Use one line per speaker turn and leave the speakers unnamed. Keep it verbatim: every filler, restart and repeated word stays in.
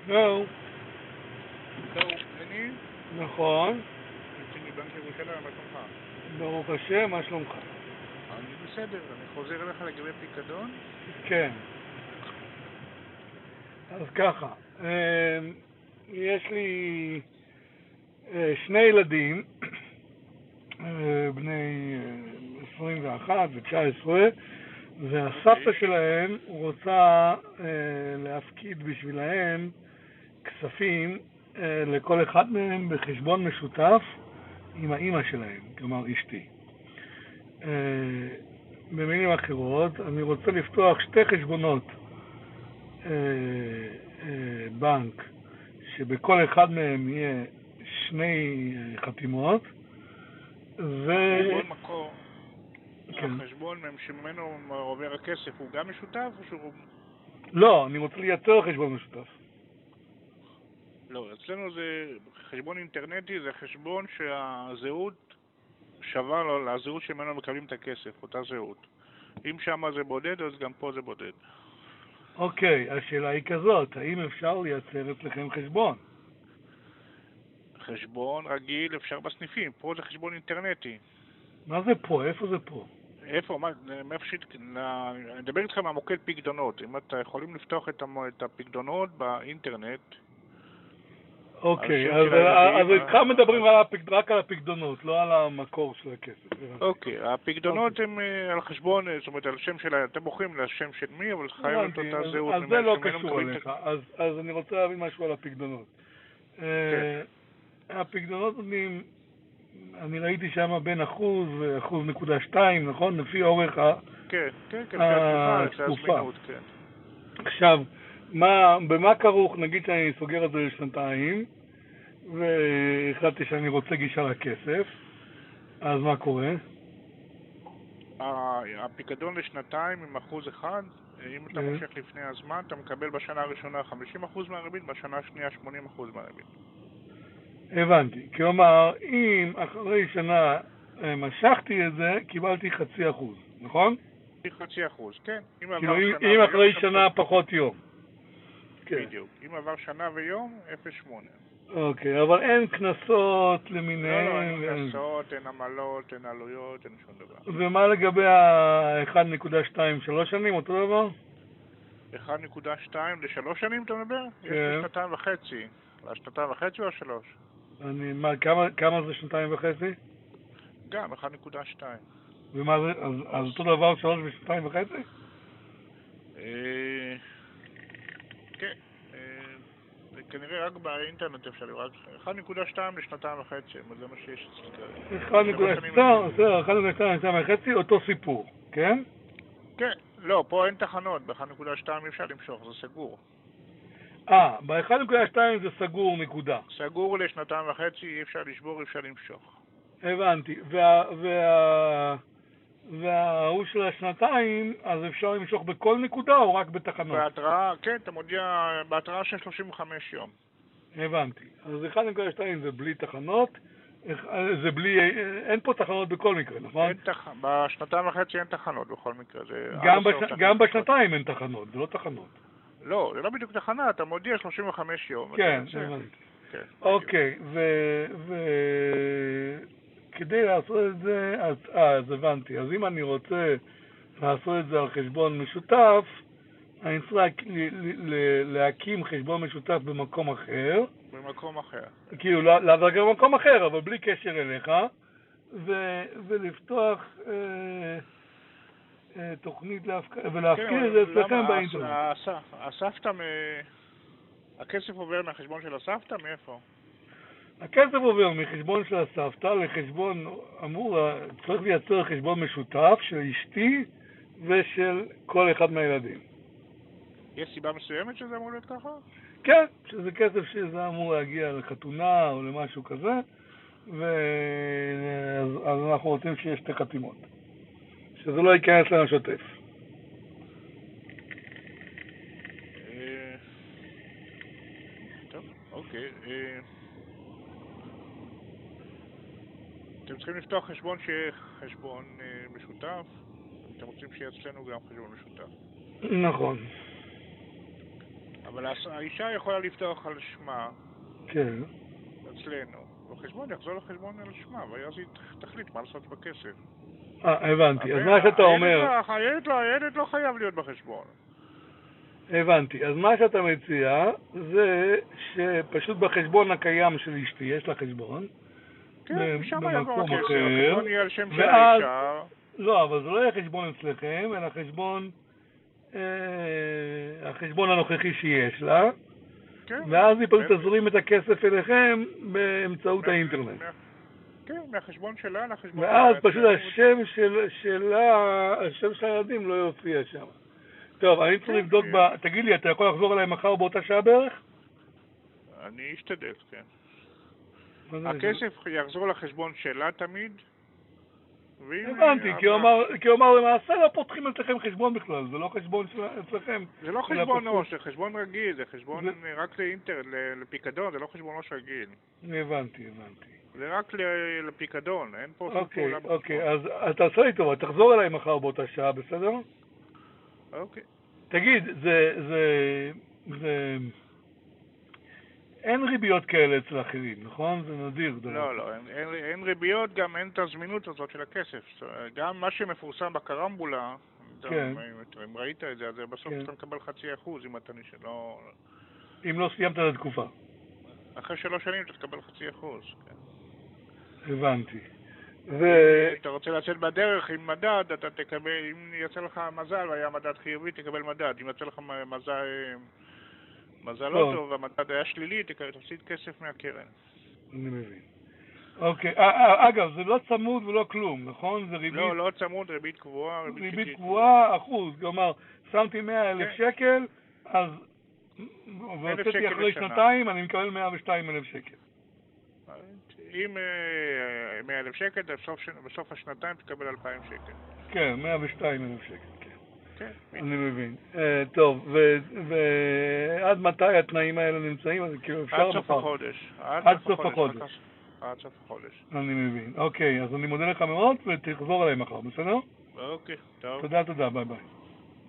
זהו.
זהו, אני?
נכון.
נציג מבנק ירושלים, מה שלומך?
ברוך השם, מה שלומך?
אני בסדר, אני חוזר אליך לגבי פיקדון.
כן. אז ככה, יש לי שני ילדים, בני עשרים ואחת ו-תשע עשרה, והסבתא שלהם רוצה להפקיד בשבילהם כספים לכל אחד מהם בחשבון משותף עם האמא שלהם, כלומר אשתי. במילים אחרות, אני רוצה לפתוח שתי חשבונות בנק שבכל אחד מהם יהיה שני חתימות, ו...
חשבון מקור,
כן.
החשבון שממנו עובר הכסף הוא גם משותף או שהוא...
לא, אני רוצה לייצר חשבון משותף.
לא, אצלנו זה חשבון אינטרנטי, זה חשבון שהזהות שווה לו לזהות שממנו מקבלים את הכסף, אותה זהות. אם שם זה בודד, אז גם פה זה בודד.
אוקיי, השאלה היא כזאת, האם אפשר לייצר אצלכם חשבון?
חשבון רגיל אפשר בסניפים, פה זה חשבון אינטרנטי.
מה זה פה? איפה זה פה?
איפה? מה? מאיפה ש... אני מדבר איתך מהמוקד פקדונות. אם אתה יכולים לפתוח את, המ... את הפקדונות באינטרנט.
אוקיי, אז, אז איתך מדברים רק על הפקדונות, לא על המקור של הכסף.
אוקיי, הפקדונות הם על חשבון, זאת אומרת, על שם של... אתם בוחרים לשם של מי, אבל חייב את אותה זהות.
אז זה לא קשור אליך, אז אני רוצה להבין משהו על הפקדונות. הפקדונות נותנים, אני ראיתי שם בין אחוז ואחוז נקודה שתיים, נכון? לפי אורך התקופה. עכשיו, במה כרוך, נגיד שאני סוגר את זה לשנתיים, והחלטתי שאני רוצה גישה לכסף, אז מה קורה?
הפיקדון לשנתיים עם אחוז אחד, אם אתה מושך לפני הזמן, אתה מקבל בשנה הראשונה חמישים אחוז מהריבית, בשנה השנייה שמונים אחוז מהריבית.
הבנתי. כלומר, אם אחרי שנה משכתי את זה, קיבלתי חצי אחוז, נכון?
חצי אחוז, כן.
אם אחרי שנה פחות יום.
בדיוק. אם עבר שנה ויום, אפס נקודה שמונה.
אוקיי, אבל אין כנסות למיניהם.
לא, לא, אין כנסות, אין עמלות, אין עלויות, אין שום דבר.
ומה לגבי ה-אחת נקודה שתיים, שלוש שנים, אותו דבר?
אחת נקודה שתיים לשלוש שנים, אתה מדבר? יש לי שנתיים וחצי. שנתיים וחצי או שלוש?
אני, מה, כמה, כמה זה שנתיים וחצי?
גם, אחת נקודה שתיים.
ומה זה, אז, אז אותו דבר שלוש ושנתיים וחצי?
אה... כן. כנראה רק באינטרנט אפשר לראות. אחת נקודה שתיים לשנתיים וחצי, זה מה שיש אצלי כרגע.
אחת נקודה שתיים וחצי, אותו סיפור, כן?
כן, לא, פה אין תחנות, ב-אחת נקודה שתיים אפשר למשוך, זה סגור.
אה, ב-אחת נקודה שתיים זה סגור, נקודה.
סגור לשנתיים וחצי, אי אפשר לשבור, אי אפשר למשוך.
הבנתי, וה... וה... וההוא של השנתיים, אז אפשר למשוך בכל נקודה או רק בתחנות?
בהתראה, כן, אתה מודיע, בהתראה של שלושים וחמש יום.
הבנתי. אז אחת נקודה שתיים זה בלי תחנות, זה בלי, אין פה תחנות בכל מקרה, נכון?
אין תח... בשנתיים וחצי אין תחנות בכל מקרה. זה
גם, בש... גם בשנתיים אין תחנות, זה לא תחנות.
לא, זה לא בדיוק תחנה, אתה מודיע שלושים וחמש יום.
כן, הבנתי. כן, אוקיי, ו... ו... כדי לעשות את זה, אז, אה, אז הבנתי. אז אם אני רוצה לעשות את זה על חשבון משותף, אני צריך לה, ל, ל, להקים חשבון משותף במקום אחר.
במקום אחר. כאילו,
לעזור גם במקום אחר, אבל בלי קשר אליך, ו, ולפתוח אה, אה, תוכנית להפק... ולהפקיד כן, את זה אצלכם באינטרנט.
הסבתא, מ... הכסף עובר מהחשבון של הסבתא? מאיפה?
הכסף עובר מחשבון של הסבתא לחשבון, אמור, צריך לייצר חשבון משותף של אשתי ושל כל אחד מהילדים.
יש סיבה מסוימת שזה אמור להיות ככה?
כן, שזה כסף שזה אמור להגיע לחתונה או למשהו כזה, ואז אנחנו רוצים שיש שתי חתימות. שזה לא ייכנס לנו שוטף.
טוב, אוקיי. אתם צריכים לפתוח חשבון שיהיה חשבון משותף, אתם רוצים שיהיה אצלנו גם חשבון משותף.
נכון.
אבל הס- האישה יכולה לפתוח על שמה
כן.
אצלנו. החשבון יחזור לחשבון על שמה, ואז היא תחליט מה לעשות בכסף.
אה, הבנתי. אז
אבל
מה שאתה
הילד
אומר...
לא- הילד לא, הילד לא חייב להיות בחשבון.
הבנתי. אז מה שאתה מציע זה שפשוט בחשבון הקיים של אשתי, יש לה חשבון,
כן,
ב-
משם יבוא
במקום
הכסף,
אחר,
החשבון יהיה על שם של
ואז...
האישה.
לא, אבל זה לא יהיה חשבון אצלכם, אלא חשבון, אה, החשבון הנוכחי שיש לה,
כן.
ואז היא פשוט
כן.
תזרים את הכסף אליכם באמצעות
מה-
האינטרנט.
מה- כן, מהחשבון שלה לחשבון
ואז
שלה.
פשוט השם של, שלה, השם של הילדים לא יופיע שם. טוב, אני צריך
כן,
לבדוק
כן.
ב... תגיד לי, אתה יכול לחזור אליי מחר באותה שעה בערך?
אני אשתדל, כן.
מה זה
הכסף יחזור לחשבון שלה תמיד. ואם-
הבנתי, כי הוא אמר, כי הוא אמר למעשה לא פותחים אצלכם חשבון בכלל, זה לא חשבון של- אצלכם.
זה לא
אלא
חשבון
פשוט-
עו"ש, זה חשבון רגיל, זה חשבון
זה-
רק לאינטרנט, ל- לפיקדון, זה לא חשבון עו"ש רגיל.
הבנתי, הבנתי.
זה רק ל- לפיקדון, אין פה שום
אוקיי,
פעולה בחשבון.
אוקיי, אז אתה עושה לי טובה, תחזור אליי מחר באותה שעה, בסדר?
אוקיי.
תגיד, זה, זה, זה... אין ריביות כאלה אצל האחרים, נכון? זה נדיר. דבר.
לא, לא, אין, אין, אין ריביות, גם אין את הזמינות הזאת של הכסף. זאת אומרת, גם מה שמפורסם בקרמבולה,
כן.
אם, אם ראית את זה, אז בסוף
כן.
אתה מקבל חצי אחוז אם אתה נשאר, לא...
אם לא סיימת את התקופה.
אחרי שלוש שנים אתה תקבל חצי אחוז. כן.
הבנתי. ו...
אם אתה רוצה לצאת בדרך עם מדד, אתה תקבל, אם יצא לך מזל והיה מדד חיובי, תקבל מדד. אם יצא לך מזל, מזל לא
טוב.
טוב והמדד היה שלילי, תקבל- תפסיד כסף מהקרן.
אני מבין. אוקיי, אה, אה, אגב, זה לא צמוד ולא כלום, נכון? זה ריבית,
לא, לא צמוד, ריבית קבועה, ריבית
ריבית
שקלית.
קבועה, אחוז. כלומר, שמתי מאה אלף
כן.
שקל, אז... והוצאתי
שקל
אחרי
לשנה.
שנתיים, אני מקבל מאה ושתיים אלף שקל.
אם אה, מאה אלף שקל, בסוף, ש- בסוף השנתיים תקבל אלפיים שקל.
כן, מאה ושתיים אלף שקל, כן.
כן.
אני מבין. אה, טוב, ו- ועד מתי התנאים האלה נמצאים? אז כאילו אפשר
עד סוף
מחר.
החודש.
עד סוף החודש.
עד סוף החודש.
אני מבין. אוקיי, אז אני מודה לך מאוד ותחזור אליי מחר, בסדר?
אוקיי, טוב.
תודה, תודה, ביי ביי.